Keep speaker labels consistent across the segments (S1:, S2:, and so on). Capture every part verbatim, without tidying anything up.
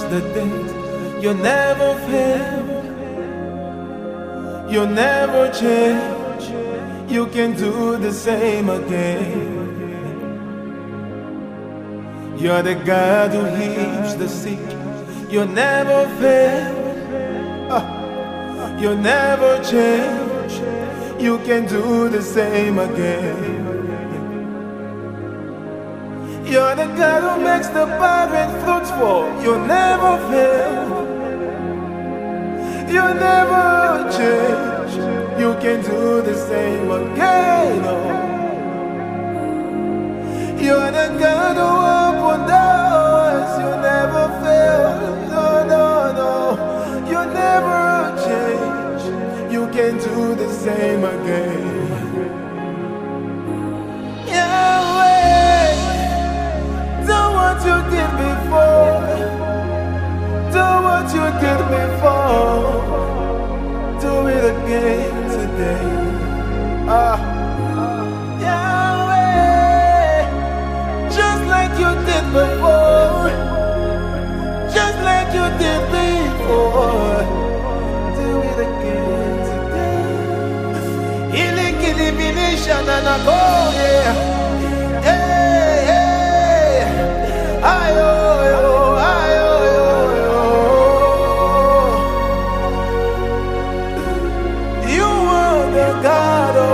S1: the dead. You never fail. You never change. You can do the same again. You're the God who heals the sick. You never fail. Ah, you never change. You can do the same again. You're the God who makes the barren fruitful. You never fail. You never change. You can do the same again. Oh. You're the God who open doors. You never fail. No, no, no. You never change. You can do the same again. Yahweh, do what you did before. Do what you did before. Do it again today. Ah, Yahweh, just like you did before. Just like you did before. Do it again today. Ilikilibinishananago, yeah. Hey, hey. Ayo, yo, ayo, yo, yo. You are the God of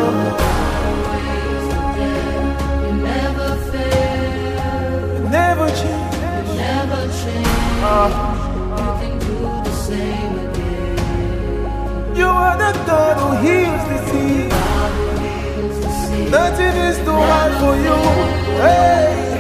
S2: You never fail.
S1: never change.
S2: You never change.
S1: Ah.
S2: You can do the same again.
S1: You are the God who heals the sick.
S2: God who heals the sick.
S1: Nothing is too hard for you. Hey.